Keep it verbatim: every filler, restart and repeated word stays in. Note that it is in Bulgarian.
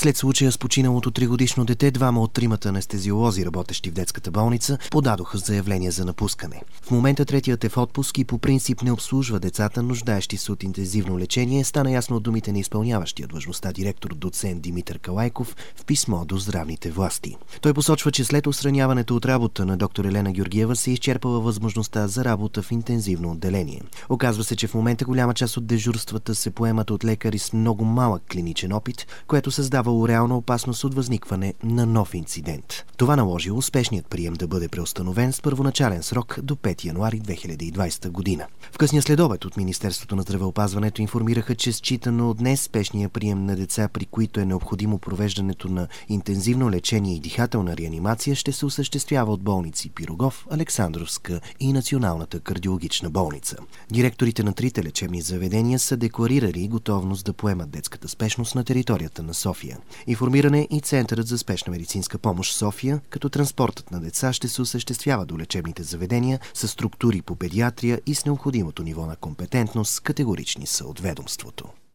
След случая с починалото тригодишно дете, двама от тримата анестезиолози, работещи в детската болница, подадоха заявление за напускане. В момента третият е в отпуск и по принцип не обслужва децата, нуждаещи се от интензивно лечение, стана ясно от думите на изпълняващия длъжността директор доцент Димитър Калайков в писмо до здравните власти. Той посочва, че след отстраняването от работа на доктор Елена Георгиева се изчерпала възможността за работа в интензивно отделение. Оказва се, че в момента голяма част от дежурствата се поемат от лекари с много малък клиничен опит, което създавало реална опасност от възникване на нов инцидент. Това наложило успешният прием да бъде преустановен с първоначален срок до пети януари две хиляди и двадесета година. В късния следобед от Министерството на здравеопазването информираха, че считано днес спешния прием на деца, при които е необходимо провеждането на интензивно лечение и дихателна реанимация, ще се осъществява от болници Пирогов, Александровска и Националната кардиологична болница. Директорите на трите лечебни заведения са декларирали готовност да поемат детската спешност на територията на София. Информиран е и Центърът за спешна медицинска помощ София, като транспортът на деца ще се осъществява до лечебните заведения с структури по педиатрия и с необходимото ниво на компетентност, категорични са от ведомството.